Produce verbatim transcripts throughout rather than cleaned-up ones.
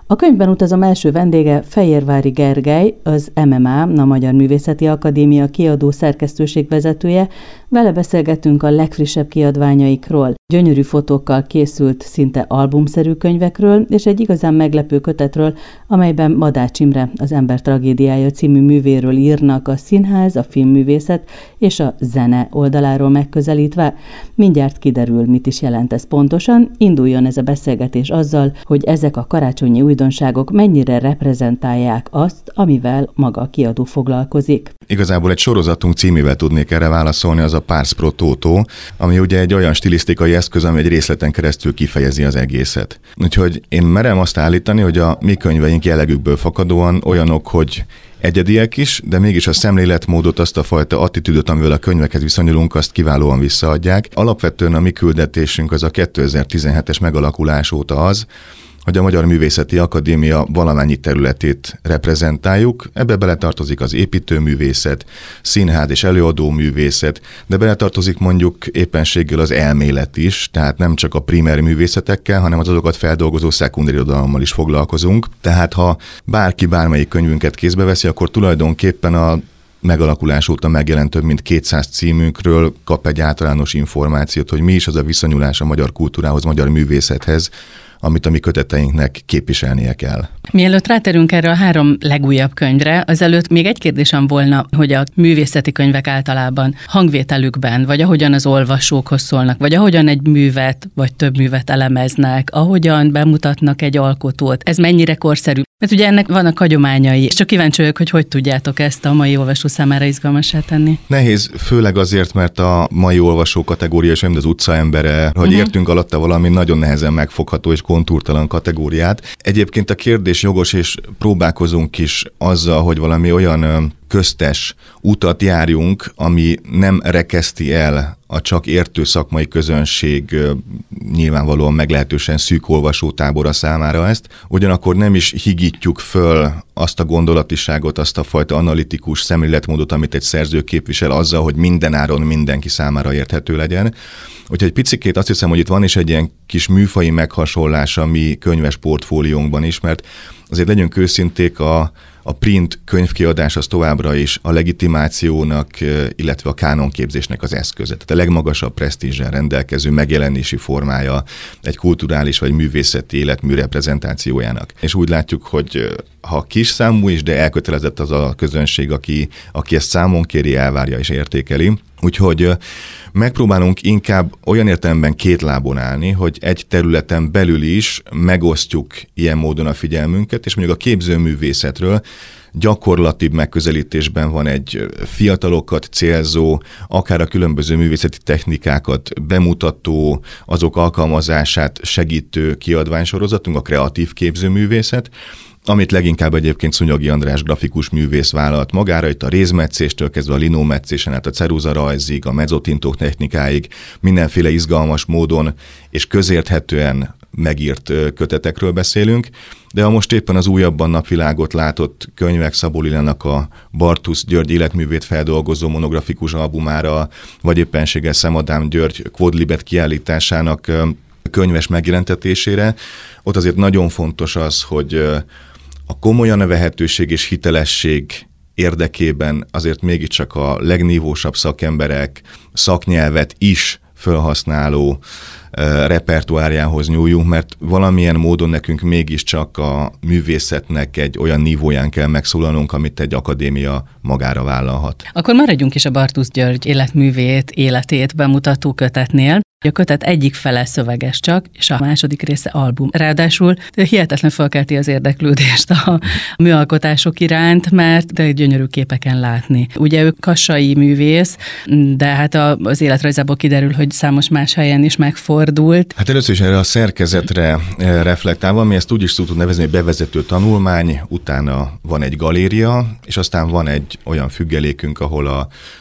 A könyvben utazom első vendége Fejérváry Gergely, az em em á, a Magyar Művészeti Akadémia kiadó szerkesztőség vezetője. Vele beszélgetünk a legfrissebb kiadványaikról, gyönyörű fotókkal készült szinte albumszerű könyvekről, és egy igazán meglepő kötetről, amelyben Madács Imre, az Ember tragédiája című művéről írnak a színház, a filmművészet és a zene oldaláról megközelítve. Mindjárt kiderül, mit is jelent ez pontosan. Induljon ez a beszélgetés azzal, hogy ezek a karácsonyi újdonságok mennyire reprezentálják azt, amivel maga a kiadó foglalkozik. Igazából egy sorozatunk címével tudnék erre válaszolni, az a Pars pro Toto, ami ugye egy olyan stilisztikai eszköz, ami egy részleten keresztül kifejezi az egészet. Úgyhogy én merem azt állítani, hogy a mi könyveink jellegükből fakadóan olyanok, hogy egyediek is, de mégis a szemléletmódot, azt a fajta attitűdöt, amivel a könyvekhez viszonyulunk, azt kiválóan visszaadják. Alapvetően a mi küldetésünk az a kétezer-tizenhetes megalakulás óta az, hogy a Magyar Művészeti Akadémia valamennyi területét reprezentáljuk. Ebbe beletartozik az építőművészet, színház és előadóművészet, de beletartozik mondjuk éppenséggel az elmélet is, tehát nem csak a primer művészetekkel, hanem az azokat feldolgozó szekunder irodalommal is foglalkozunk. Tehát ha bárki bármelyik könyvünket kézbe veszi, akkor tulajdonképpen a megalakulás óta megjelent több mint kétszáz címünkről kap egy általános információt, hogy mi is az a viszonyulás a magyar kultúrához, magyar művészethez, amit a mi köteteinknek képviselnie kell. Mielőtt rátérünk erre a három legújabb könyvre, azelőtt még egy kérdésem volna, hogy a művészeti könyvek általában hangvételükben, vagy ahogyan az olvasókhoz szólnak, vagy ahogyan egy művet, vagy több művet elemeznek, ahogyan bemutatnak egy alkotót, ez mennyire korszerű? Mert ugye ennek vannak hagyományai, és csak kíváncsi vagyok, hogy hogy tudjátok ezt a mai olvasó számára izgalmassá tenni. Nehéz, főleg azért, mert a mai olvasó kategória sem, az utcaembere, hogy uh-huh. értünk alatta valami nagyon nehezen megfogható és kontúrtalan kategóriát. Egyébként a kérdés jogos, és próbálkozunk is azzal, hogy valami olyan köztes utat járjunk, ami nem rekeszti el a csak értő szakmai közönség nyilvánvalóan meglehetősen szűk olvasótábora számára ezt, ugyanakkor nem is higítjuk föl azt a gondolatiságot, azt a fajta analitikus szemléletmódot, amit egy szerző képvisel azzal, hogy mindenáron mindenki számára érthető legyen. Úgyhogy egy picikét azt hiszem, hogy itt van is egy ilyen kis műfaji meghasonlás a mi könyves portfóliónkban is, mert azért legyünk őszinték, a A print könyvkiadás az továbbra is a legitimációnak, illetve a kánonképzésnek az eszköze. Tehát a legmagasabb presztízsel rendelkező megjelenési formája egy kulturális vagy művészeti életmű reprezentációjának. És úgy látjuk, hogy ha kis számú is, de elkötelezett az a közönség, aki, aki ezt számon kéri, elvárja és értékeli. Úgyhogy megpróbálunk inkább olyan értelemben két lábon állni, hogy egy területen belül is megosztjuk ilyen módon a figyelmünket, és mondjuk a képzőművészetről gyakorlatibb megközelítésben van egy fiatalokat célzó, akár a különböző művészeti technikákat bemutató, azok alkalmazását segítő kiadványsorozatunk, a kreatív képzőművészet, amit leginkább egyébként Szúnyogyi András grafikus művész vállalt magára, itt a rézmetszéstől kezdve a linómetszésen át a ceruzarajzig, a mezzotintók technikáig, mindenféle izgalmas módon és közérthetően megírt kötetekről beszélünk, de ha most éppen az újabban napvilágot látott könyvek, Szabó Lilának a Bartusz György életművét feldolgozó monografikus albumára, vagy éppenséggel Szemadám György Quodlibet kiállításának könyves megjelentetésére, ott azért nagyon fontos az, hogy a komolyan vehetőség és hitelesség érdekében azért mégiscsak a legnívósabb szakemberek szaknyelvet is felhasználó repertoárjához nyúljunk, mert valamilyen módon nekünk mégiscsak a művészetnek egy olyan nívóján kell megszólalnunk, amit egy akadémia magára vállalhat. Akkor maradjunk is a Bartusz György életművét, életét bemutató kötetnél. A kötet egyik fele szöveges csak, és a második része album. Ráadásul hihetetlen felkelti az érdeklődést a műalkotások iránt, mert de gyönyörű képeken látni. Ugye ő kassai művész, de hát az életrajzából kiderül, hogy számos más helyen is megfordult. Hát először is erre a szerkezetre reflektálva, mi ezt úgy is szoktuk nevezni, hogy bevezető tanulmány, utána van egy galéria, és aztán van egy olyan függelékünk, ahol a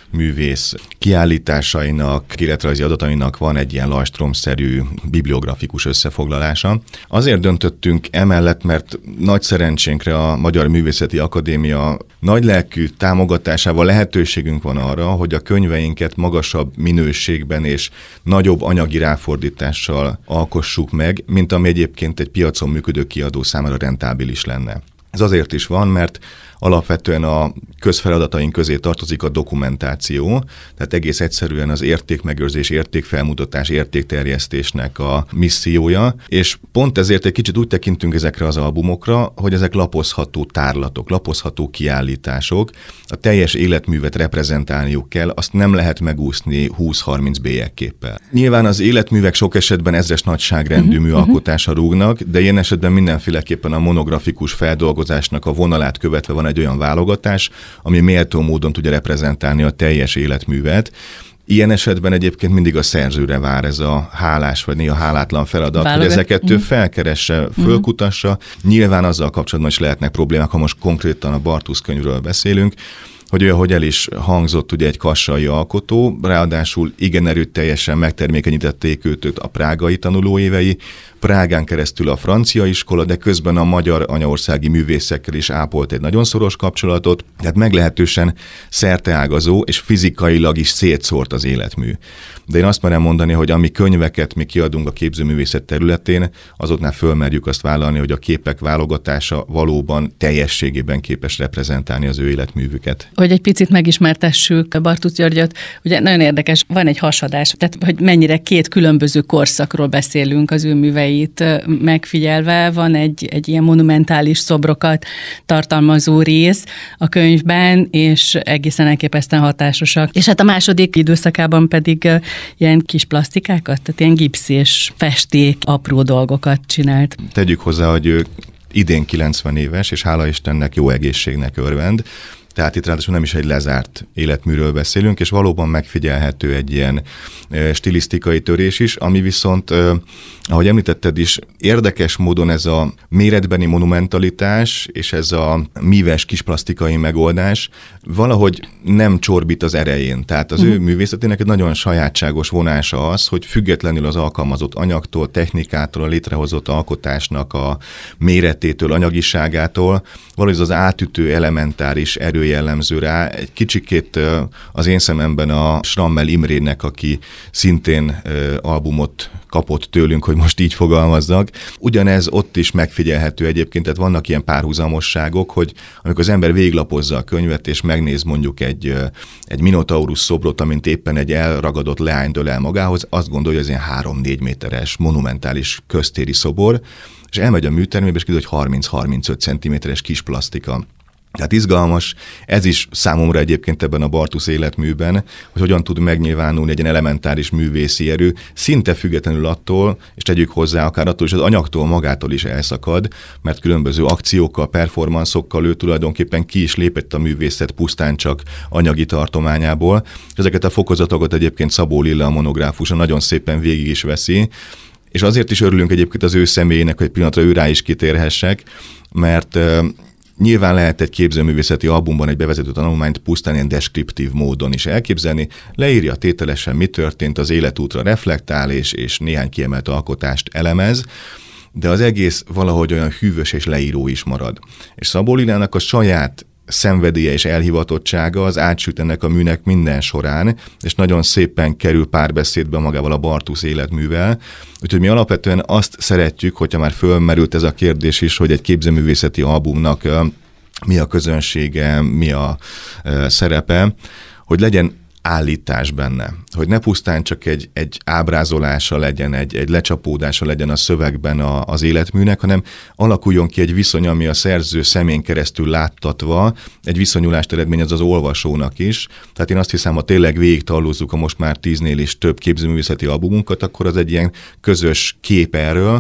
művész kiállításainak, életrajzi adatainak van egy ilyen lajstromszerű bibliografikus összefoglalása. Azért döntöttünk emellett, mert nagy szerencsénkre a Magyar Művészeti Akadémia nagylelkű támogatásával lehetőségünk van arra, hogy a könyveinket magasabb minőségben és nagyobb anyagi ráfordítással alkossuk meg, mint ami egyébként egy piacon működő kiadó számára rentábilis lenne. Ez azért is van, mert alapvetően a közfeladataink közé tartozik a dokumentáció, tehát egész egyszerűen az értékmegőrzés, értékfelmutatás, értékterjesztésnek a missziója, és pont ezért egy kicsit úgy tekintünk ezekre az albumokra, hogy ezek lapozható tárlatok, lapozható kiállítások, a teljes életművet reprezentálniuk kell, azt nem lehet megúszni húsz-harminc bélyegképpel. Nyilván az életművek sok esetben ezres nagyságrendű uh-huh, műalkotásra rúgnak, de ilyen esetben mindenféleképpen a monografikus feldolgozásnak a vonalát követve van egy olyan válogatás, ami méltó módon tudja reprezentálni a teljes életművet. Ilyen esetben egyébként mindig a szerzőre vár ez a hálás, vagy néha hálátlan feladat, Válogat. hogy ezeket ő felkeresse, fölkutassa. Nyilván azzal kapcsolatban is lehetnek problémák, ha most konkrétan a Bartusz könyvről beszélünk, hogy olyan, hogy el is hangzott ugye egy kassai alkotó, ráadásul igen erőteljesen megtermékenyítették őt a prágai tanulóévei, Prágán keresztül a francia iskola, de közben a magyar anyaországi művészekkel is ápolt egy nagyon szoros kapcsolatot, tehát meglehetősen szerteágazó és fizikailag is szétszórt az életmű. De én azt merem mondani, hogy ami könyveket mi kiadunk a képzőművészet területén, azoknál fölmerjük azt vállalni, hogy a képek válogatása valóban teljességében képes reprezentálni az ő életművüket. Hogy egy picit megismertessük Bartusz Györgyöt, ugye nagyon érdekes, van egy hasadás, tehát hogy mennyire két különböző korszakról beszélünk az ő műveit megfigyelve, van egy, egy ilyen monumentális szobrokat tartalmazó rész a könyvben, és egészen elképesztően hatásosak. És hát a második időszakában pedig ilyen kis plastikákat, tehát ilyen gipsz és festék, apró dolgokat csinált. Tegyük hozzá, hogy ő idén kilencven éves, és hála Istennek jó egészségnek örvend. Tehát itt ráadásul nem is egy lezárt életműről beszélünk, és valóban megfigyelhető egy ilyen stilisztikai törés is, ami viszont, ahogy említetted is, érdekes módon ez a méretbeni monumentalitás és ez a míves kisplasztikai megoldás valahogy nem csorbít az erején. Tehát az uh-huh. ő művészetének egy nagyon sajátságos vonása az, hogy függetlenül az alkalmazott anyagtól, technikától, a létrehozott alkotásnak a méretétől, anyagiságától, valahogy az átütő elementáris erő jellemző rá. Egy kicsikét az én szememben a Schrammel Imrének, aki szintén albumot kapott tőlünk, hogy most így fogalmazzak. Ugyanez ott is megfigyelhető egyébként, tehát vannak ilyen párhuzamosságok, hogy amikor az ember végiglapozza a könyvet, és megnéz mondjuk egy, egy Minotaurus szobrot, amint éppen egy elragadott leány dől el magához, azt gondolja, hogy ez ilyen három-négy méteres, monumentális köztéri szobor, és elmegy a műtermébe, és kiderül, hogy harminc-harmincöt centiméteres kis plastika. Tehát izgalmas, ez is számomra egyébként ebben a Bartusz életműben, hogy hogyan tud megnyilvánulni egy ilyen elementáris művészi erő, szinte függetlenül attól, és tegyük hozzá akár attól is, az anyagtól magától is elszakad, mert különböző akciókkal, performanszokkal ő tulajdonképpen ki is lépett a művészet pusztán csak anyagi tartományából. Ezeket a fokozatokat egyébként Szabó Lilla, a monográfusa nagyon szépen végig is veszi, és azért is örülünk egyébként az ő személyének, hogy egy pillanatra ő rá is kitérhessek, mert nyilván lehet egy képzőművészeti albumban egy bevezető tanulmányt pusztán ilyen deskriptív módon is elképzelni, leírja tételesen, mi történt, az életútra reflektál, és, és néhány kiemelt alkotást elemez, de az egész valahogy olyan hűvös és leíró is marad. És Szabó Lillának a saját szenvedélye és elhivatottsága az átsüt ennek a műnek minden során, és nagyon szépen kerül párbeszédbe magával a Bartusz életművel. Úgyhogy mi alapvetően azt szeretjük, hogyha már fölmerült ez a kérdés is, hogy egy képzőművészeti albumnak mi a közönsége, mi a szerepe, hogy legyen állítás benne. Hogy ne pusztán csak egy, egy ábrázolása legyen, egy, egy lecsapódása legyen a szövegben a, az életműnek, hanem alakuljon ki egy viszony, ami a szerző szemén keresztül láttatva egy viszonyulást eredményez az olvasónak is. Tehát én azt hiszem, ha tényleg végig tallózzuk a most már tíznél is több képzőművészeti albumunkat, akkor az egy ilyen közös kép erről,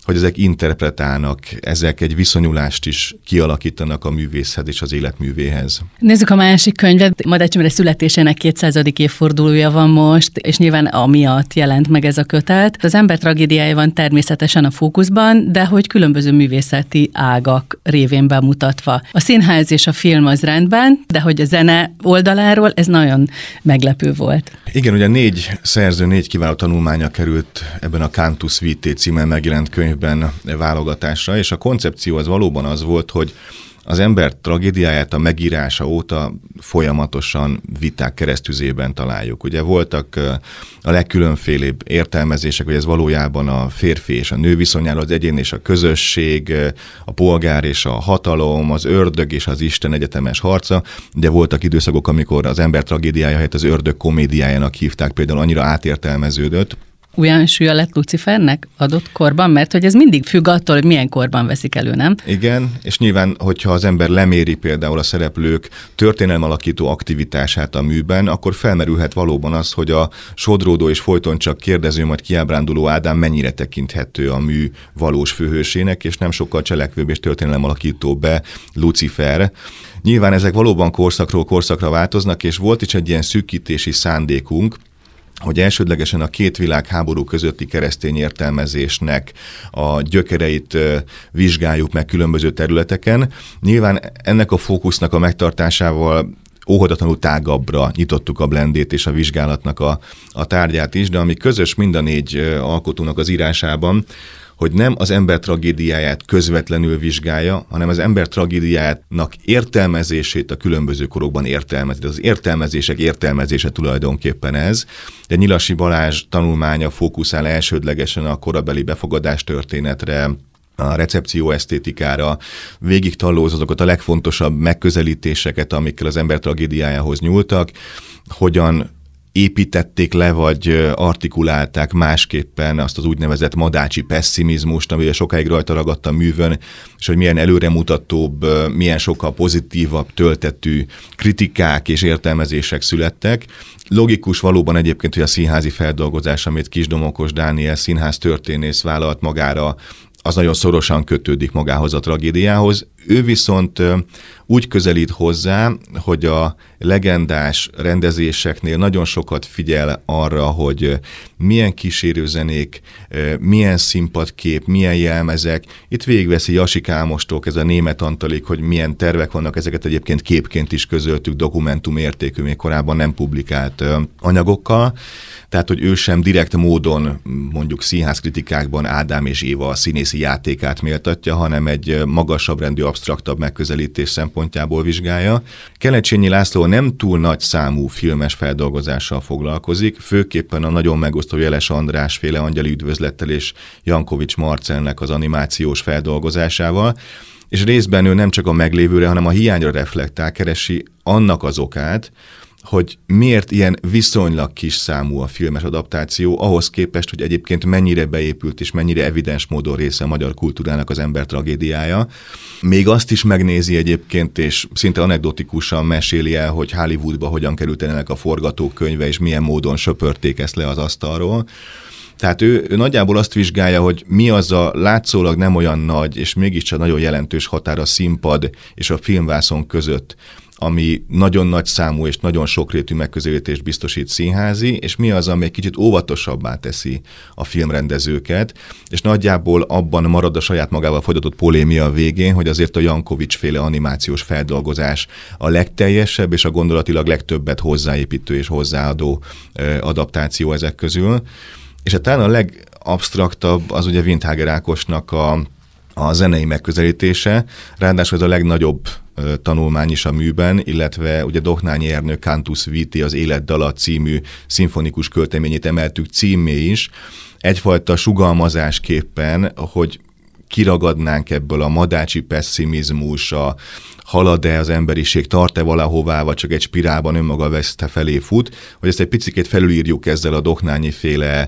hogy ezek interpretálnak, ezek egy viszonyulást is kialakítanak a művészhez és az életművéhez. Nézzük a másik könyvet. Madách Imre születésének kétszázadik évfordulója van most, és nyilván amiatt jelent meg ez a kötet. Az ember tragédiája van természetesen a fókuszban, de hogy különböző művészeti ágak révén bemutatva. A színház és a film az rendben, de hogy a zene oldaláról ez nagyon meglepő volt. Igen, ugye négy szerző, négy kiváló tanulmánya került ebben a Cantus Vitae címen megjelent könyvben válogatásra, és a koncepció az valóban az volt, hogy az ember tragédiáját a megírása óta folyamatosan viták keresztüzében találjuk. Ugye voltak a legkülönfélébb értelmezések, hogy ez valójában a férfi és a nő viszonyáról, az egyén és a közösség, a polgár és a hatalom, az ördög és az Isten egyetemes harca, de voltak időszakok, amikor az ember tragédiája helyett az ördög komédiájának hívták, például annyira átértelmeződött. Olyan súlya lett Lucifernek adott korban, mert hogy ez mindig függ attól, hogy milyen korban veszik elő, nem? Igen, és nyilván, hogyha az ember leméri például a szereplők történelmalakító aktivitását a műben, akkor felmerülhet valóban az, hogy a sodródó és folyton csak kérdező, majd kiábránduló Ádám mennyire tekinthető a mű valós főhősének, és nem sokkal cselekvőbb és történelmalakító be Lucifer. Nyilván ezek valóban korszakról korszakra változnak, és volt is egy ilyen szűkítési szándékunk, hogy elsődlegesen a két világháború közötti keresztény értelmezésnek a gyökereit vizsgáljuk meg különböző területeken. Nyilván ennek a fókusznak a megtartásával óhatatlanul tágabbra nyitottuk a blendét és a vizsgálatnak a, a tárgyát is, de ami közös mind a négy alkotónak az írásában, hogy nem az ember tragédiáját közvetlenül vizsgálja, hanem az ember tragédiájának értelmezését a különböző korokban értelmezi. Az értelmezések értelmezése tulajdonképpen ez. De Nyilasi Balázs tanulmánya fókuszál elsődlegesen a korabeli befogadás történetre, a recepció esztétikára, végig tallóz azokat a legfontosabb megközelítéseket, amikkel az ember tragédiájához nyúltak, hogyan építették le, vagy artikulálták másképpen azt az úgynevezett madácsi pesszimizmust, ami sokáig rajta ragadt a művön, és hogy milyen előremutatóbb, milyen sokkal pozitívabb töltetű kritikák és értelmezések születtek. Logikus valóban egyébként, hogy a színházi feldolgozás, amit Kisdomokos Dániel színház történész vállalt magára, az nagyon szorosan kötődik magához a tragédiához. Ő viszont úgy közelít hozzá, hogy a legendás rendezéseknél nagyon sokat figyel arra, hogy milyen kísérőzenék, milyen színpadkép, milyen jelmezek. Itt végigveszi Jasik Ámostól ez a Németh Antalig, hogy milyen tervek vannak, ezeket egyébként képként is közöltük, dokumentum értékű, még korábban nem publikált anyagokkal. Tehát, hogy ő sem direkt módon mondjuk színházkritikákban Ádám és Éva a színészi játékát méltatja, hanem egy magasabb rendű, absztraktabb megközelítés szempontjából vizsgálja. Kelecsényi László nem túl nagy számú filmes feldolgozással foglalkozik, főképpen a nagyon megosztó Jeles András féle Angyali üdvözlettel és Jankovics Marcelnek az animációs feldolgozásával, és részben ő nem csak a meglévőre, hanem a hiányra reflektál, keresi annak az okát, hogy miért ilyen viszonylag kis számú a filmes adaptáció, ahhoz képest, hogy egyébként mennyire beépült és mennyire evidens módon része a magyar kultúrának az ember tragédiája. Még azt is megnézi egyébként, és szinte anekdotikusan meséli el, hogy Hollywoodba hogyan került ennek a forgatókönyve, és milyen módon söpörték ezt le az asztalról. Tehát ő, ő nagyjából azt vizsgálja, hogy mi az a látszólag nem olyan nagy, és mégiscsak nagyon jelentős határ a színpad és a filmvászon között, ami nagyon nagy számú és nagyon sokrétű megközelítést biztosít színházi, és mi az, ami egy kicsit óvatosabbá teszi a filmrendezőket, és nagyjából abban marad a saját magával folytatott polémia a végén, hogy azért a Jankovics féle animációs feldolgozás a legteljesebb, és a gondolatilag legtöbbet hozzáépítő és hozzáadó adaptáció ezek közül. És hát talán a legabsztraktabb az ugye Windhager Ákosnak a, a zenei megközelítése, ráadásul ez a legnagyobb tanulmány is a műben, illetve ugye Dohnányi Ernő Cantus Vitae, az Életdala című szimfonikus költeményét emeltük címé is, egyfajta sugalmazásképpen, hogy kiragadnánk ebből a madácsi pesszimizmus, a halad-e az emberiség, tart-e valahová, vagy csak egy spirálban önmaga veszte felé fut, hogy ezt egy picikét felülírjuk ezzel a Dohnányi féle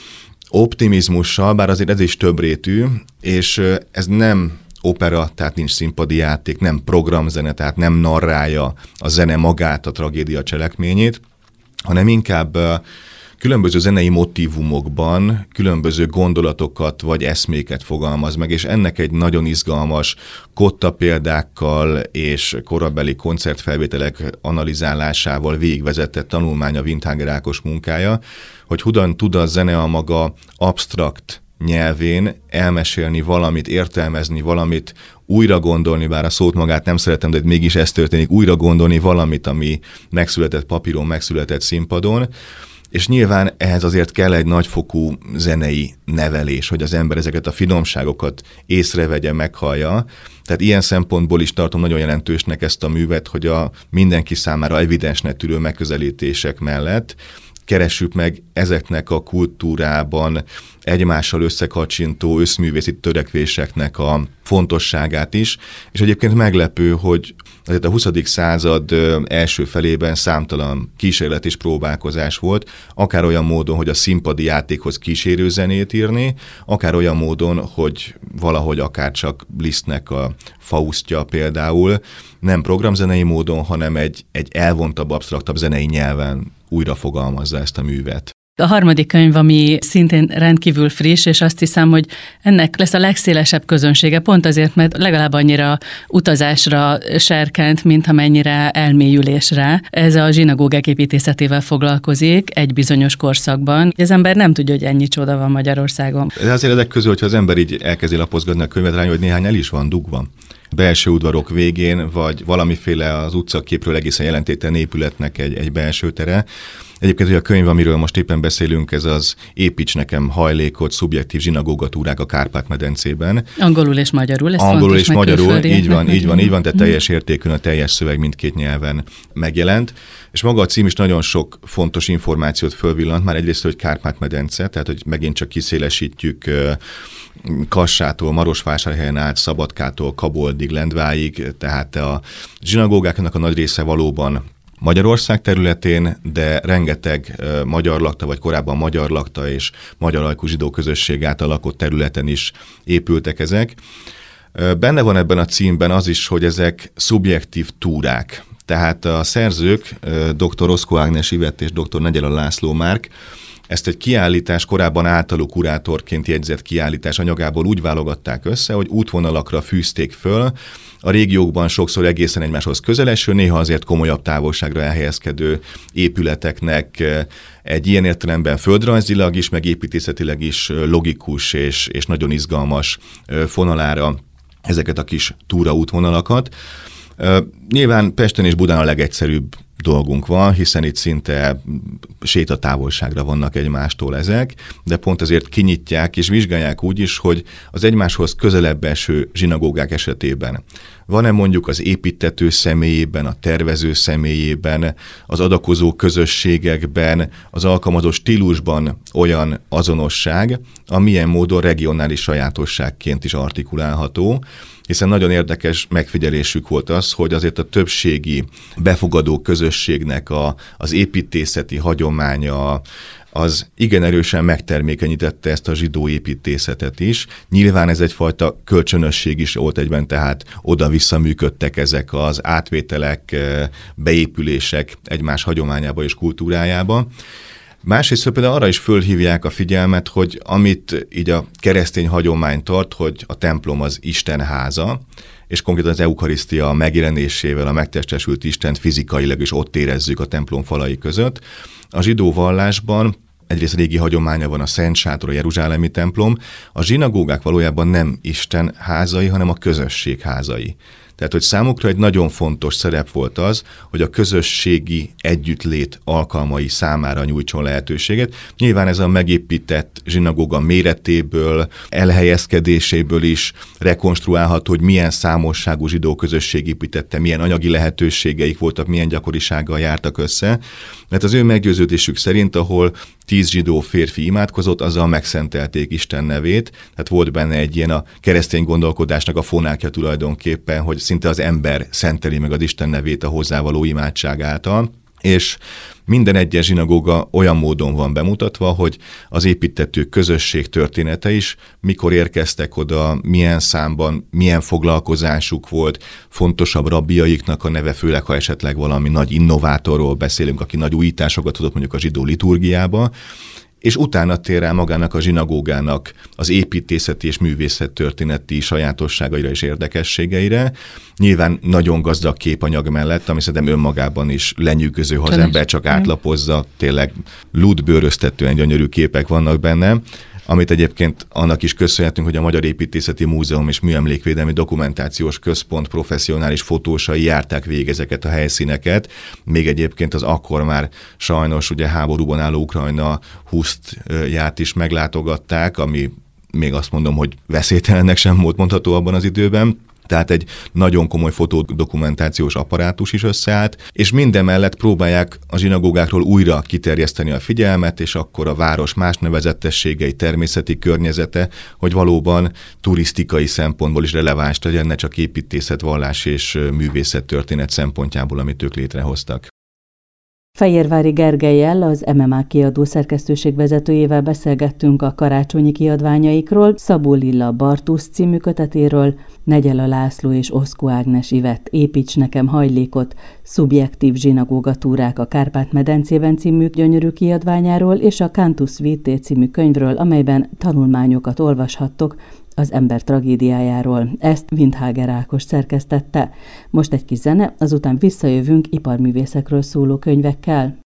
optimizmussal, bár azért ez is többrétű, és ez nem opera, tehát nincs színpadi játék, nem programzene, tehát nem narrálja a zene magát, a tragédia cselekményét, hanem inkább különböző zenei motívumokban különböző gondolatokat vagy eszméket fogalmaz meg, és ennek egy nagyon izgalmas kotta példákkal és korabeli koncertfelvételek analizálásával végigvezetett tanulmánya Windhager Ákos munkája, hogy hogyan tud a zene a maga absztrakt nyelvén elmesélni valamit, értelmezni valamit, újra gondolni, bár a szót magát nem szeretem, de mégis ez történik, újra gondolni valamit, ami megszületett papíron, megszületett színpadon, és nyilván ehhez azért kell egy nagyfokú zenei nevelés, hogy az ember ezeket a finomságokat észrevegye, meghallja. Tehát ilyen szempontból is tartom nagyon jelentősnek ezt a művet, hogy a mindenki számára evidensnek tűrő megközelítések mellett keressük meg ezeknek a kultúrában egymással összekacsintó összművészi törekvéseknek a fontosságát is, és egyébként meglepő, hogy azért a huszadik század első felében számtalan kísérlet és próbálkozás volt, akár olyan módon, hogy a színpadi játékhoz kísérő zenét írni, akár olyan módon, hogy valahogy akár csak Lisztnek a Faustja például nem programzenei módon, hanem egy, egy elvontabb, absztraktabb zenei nyelven újra fogalmazza ezt a művet. A harmadik könyv, ami szintén rendkívül friss, és azt hiszem, hogy ennek lesz a legszélesebb közönsége, pont azért, mert legalább annyira utazásra serkent, mint amennyire elmélyülésre. Ez a zsinagógák építészetével foglalkozik egy bizonyos korszakban. Az ember nem tudja, hogy ennyi csoda van Magyarországon. De azért ezek közül, hogyha az ember így elkezdi lapozgatni a könyvet, rájön, hogy néhány el is van dugva. Belső udvarok végén, vagy valamiféle az utcaképről egészen jelentéktelen épületnek egy, egy belső tere. Egyébként, hogy a könyv, amiről most éppen beszélünk, ez az Építs nekem hajlékot, szubjektív zsinagógatúrák a Kárpát-medencében. Angolul és magyarul, ez Angolul és magyarul, így van, így van, így van, tehát teljes értékűn a teljes szöveg mindkét nyelven megjelent. És maga a cím is nagyon sok fontos információt fölvillant, már egyrészt, hogy Kárpát-medence, tehát hogy megint csak kiszélesítjük Kassától, Marosvásárhelyen át, Szabadkától, Kaboldig, Lendváig, tehát a zsinagógáknak a nagy része valóban Magyarország területén, de rengeteg uh, magyar lakta, vagy korábban magyar lakta és magyar ajkú zsidó közösség által lakott területen is épültek ezek. Uh, benne van ebben a címben az is, hogy ezek szubjektív túrák. Tehát a szerzők, uh, dr. Roszkó Ágnes Ivett és dr. Negyela László Márk, ezt egy kiállítás, korábban általuk kurátorként jegyzett kiállítás anyagából úgy válogatták össze, hogy útvonalakra fűzték föl, a régiókban sokszor egészen egymáshoz közeleső, néha azért komolyabb távolságra elhelyezkedő épületeknek egy ilyen értelemben földrajzilag is, meg építészetileg is logikus és, és nagyon izgalmas fonalára ezeket a kis túraútvonalakat. Nyilván Pesten és Budán a legegyszerűbb dolgunk van, hiszen itt szinte sétatávolságra vannak egymástól ezek, de pont ezért kinyitják és vizsgálják úgy is, hogy az egymáshoz közelebb eső zsinagógák esetében van-e mondjuk az építtető személyében, a tervező személyében, az adakozó közösségekben, az alkalmazott stílusban olyan azonosság, amilyen módon regionális sajátosságként is artikulálható, hiszen nagyon érdekes megfigyelésük volt az, hogy azért a többségi befogadó közösségnek a, az építészeti hagyománya az igen erősen megtermékenyítette ezt a zsidó építészetet is. Nyilván ez egyfajta kölcsönösség is volt egyben, tehát oda-vissza működtek ezek az átvételek, beépülések egymás hagyományába és kultúrájába. Másrészt például arra is fölhívják a figyelmet, hogy amit így a keresztény hagyomány tart, hogy a templom az Isten háza, és konkrétan az eukarisztia megjelenésével a megtestesült Istent fizikailag is ott érezzük a templom falai között. A zsidó vallásban egyrészt régi hagyománya van a Szent Sátor, a jeruzsálemi templom, a zsinagógák valójában nem Isten házai, hanem a közösség házai. Tehát, hogy számukra egy nagyon fontos szerep volt az, hogy a közösségi együttlét alkalmai számára nyújtson lehetőséget. Nyilván ez a megépített zsinagóga méretéből, elhelyezkedéséből is rekonstruálható, hogy milyen számosságú zsidó közösség építette, milyen anyagi lehetőségeik voltak, milyen gyakorisággal jártak össze. Mert az ő meggyőződésük szerint, ahol tíz zsidó férfi imádkozott, azzal megszentelték Isten nevét. Tehát volt benne egy ilyen a keresztény gondolkodásnak a fonákja tulajdonképpen, hogy szinte az ember szenteli meg az Isten nevét a hozzávaló imádság által. és minden egyes zsinagóga olyan módon van bemutatva, hogy az építtető közösség története is, mikor érkeztek oda, milyen számban, milyen foglalkozásuk volt, fontosabb rabbiaiknak a neve, főleg ha esetleg valami nagy innovátorról beszélünk, aki nagy újításokat hozott mondjuk a zsidó liturgiába, és utána tér rá magának a zsinagógának az építészeti és művészettörténeti sajátosságaira és érdekességeire. Nyilván nagyon gazdag képanyag mellett, ami szerintem önmagában is lenyűgöző, ha az ember csak átlapozza, tényleg lúdbőröztetően gyönyörű képek vannak benne, amit egyébként annak is köszönhetünk, hogy a Magyar Építészeti Múzeum és Műemlékvédelmi Dokumentációs Központ professzionális fotósai járták végig ezeket a helyszíneket. Még egyébként az akkor már sajnos ugye háborúban álló Ukrajna Husztját is meglátogatták, ami még azt mondom, hogy veszélytelennek sem volt mondható abban az időben. Tehát egy nagyon komoly fotodokumentációs apparátus is összeállt, és mindemellett próbálják a zsinagógákról újra kiterjeszteni a figyelmet, és akkor a város más nevezetességei, természeti környezete, hogy valóban turisztikai szempontból is releváns legyen, ne csak építészet, vallás és művészettörténet szempontjából, amit ők létrehoztak. Fejérvári Gergellyel, az em em á kiadó szerkesztőség vezetőjével beszélgettünk a karácsonyi kiadványaikról, Szabó Lilla Bartusz című kötetéről, Negyela László és Oszkó Ágnes Ivett Építs nekem hajlékot, szubjektív zsinagógatúrák a Kárpát-medencében című gyönyörű kiadványáról, és a Cantus Vitae című könyvről, amelyben tanulmányokat olvashattok az ember tragédiájáról. Ezt Windhager Ákos szerkesztette. Most egy kis zene, azután visszajövünk iparművészekről szóló könyvekkel.